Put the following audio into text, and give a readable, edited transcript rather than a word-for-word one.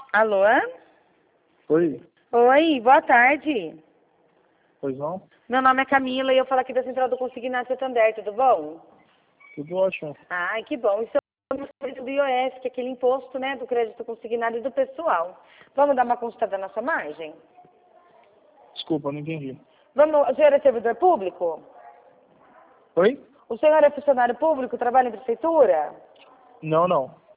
Alô? Oi, Oi, boa tarde. pois não? Meu nome é Camila e eu falo aqui da Central do Consignado Santander, tudo bom? Tudo ótimo. Ai, que bom. Isso é o número do IOS, que é aquele imposto, né, do crédito consignado e do pessoal. Vamos dar uma consulta na sua margem? Desculpa, não entendi. Vamos, o senhor é servidor público? Oi? O senhor é funcionário público, trabalha em prefeitura? Não, não.